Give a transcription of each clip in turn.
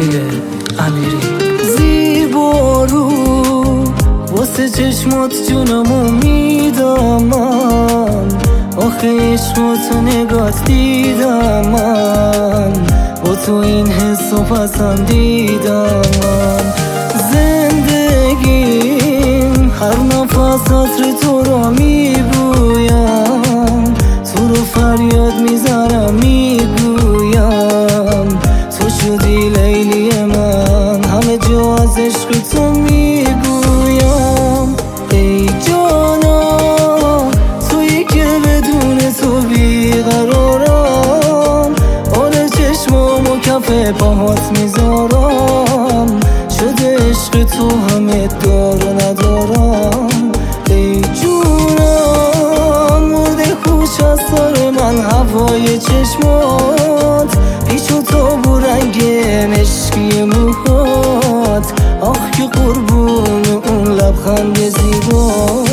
امیری. زیبا رو واسه چشمات جونمو میدم من، آخه عشقاتو نگات دیدم من، با تو این حسو پسندیدم من. زندگیم هر نفس عطر تو را میبویم، تو رو فریاد میزنم میگویم، تو شدی لیلی من، همه جا از عشق تو میگویم. ای جانا تویی که بدون تو بیقرارم، آره چشمامو کف پاهات میذارم، شده عشق تو همه دار و ندارم. ای جونم مرده خوش از سر من هوای چشمات، پیچ و تاب و رنگ مشکی موهات، آخ که قربون اون لبخند زیبات.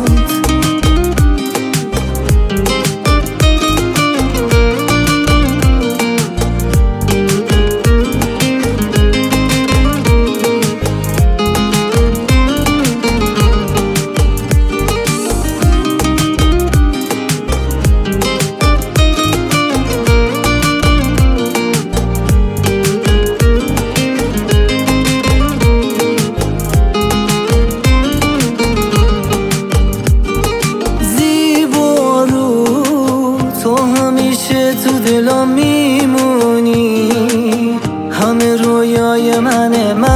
تو دلم میمونی، همه رویای من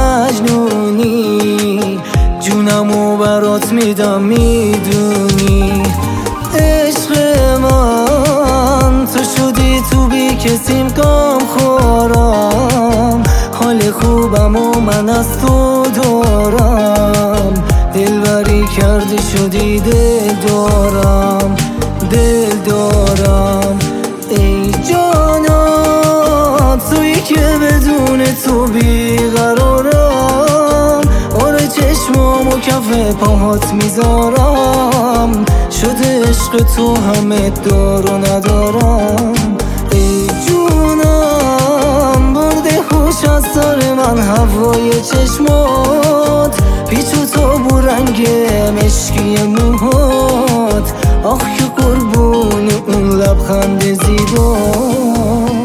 مجنونی، جونمو برات میدم میدونی. عشق من تو شدی تو بی کسیم کام خورم، حال خوبم و من از تو دارم، دلبری کردی شدی دل دارم دل دارم. ای جانا تویی که بدون تو بیقرارم، آره چشمامو کف پاهات میذارم، شده عشق تو همه دار و ندارم. ای جونم برده خوش از سر من هوای چشمات، پیچ و تاب و رنگ مشکی موهات، آخ که قربون اون لبخند زیبا.